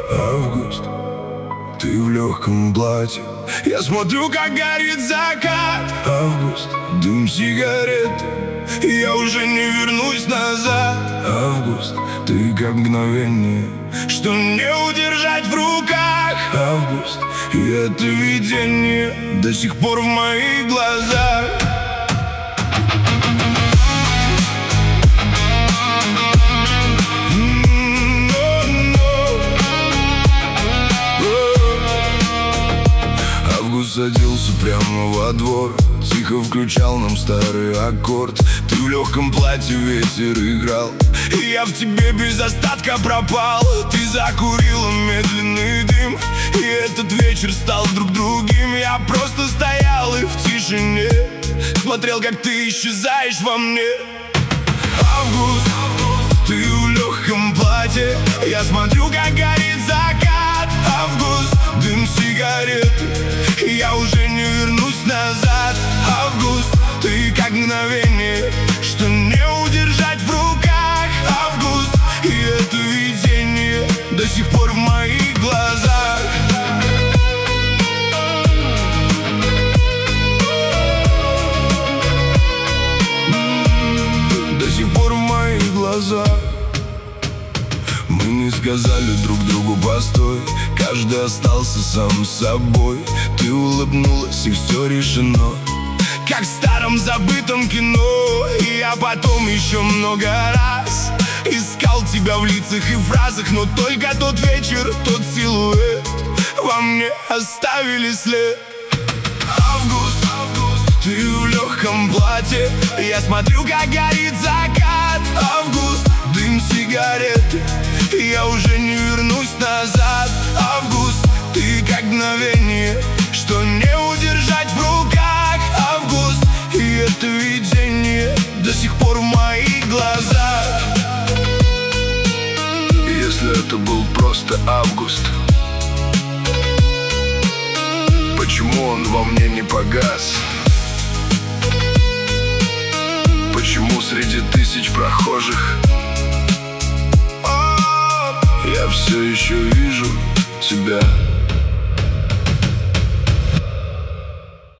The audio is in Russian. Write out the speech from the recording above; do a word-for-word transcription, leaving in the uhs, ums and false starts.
Август, ты в легком платье, я смотрю, как горит закат. Август, дым сигареты, я уже не вернусь назад. Август, ты как мгновение, что не удержать в руках. Август, и это видение до сих пор в моих глазах. Садился прямо во двор, тихо включал нам старый аккорд. Ты в легком платье, ветер играл, и я в тебе без остатка пропал. Ты закурила медленный дым, и этот вечер стал вдруг другим. Я просто стоял и в тишине смотрел, как ты исчезаешь во мне. Август, ты в легком платье, я смотрю, как горит закат. Август, дым сигареты, я уже не вернусь назад. Август, ты как мгновение, что не удержать в руках. Август, и это видение до сих пор в моих глазах. До сих пор в моих глазах. Мы не сказали друг другу постой, каждый остался сам собой. Ты улыбнулась, и все решено, как в старом забытом кино. И я потом еще много раз искал тебя в лицах и фразах, но только тот вечер, тот силуэт во мне оставили след. Август, август, ты в легком платье, я смотрю, как горит закат. Август, дым сигареты, я уже не вернусь назад. Август, ты как мгновение, что не удержать в руках. Август, и это видение до сих пор в моих глазах. Если это был просто август, почему он во мне не погас? Почему среди тысяч прохожих я все еще вижу тебя?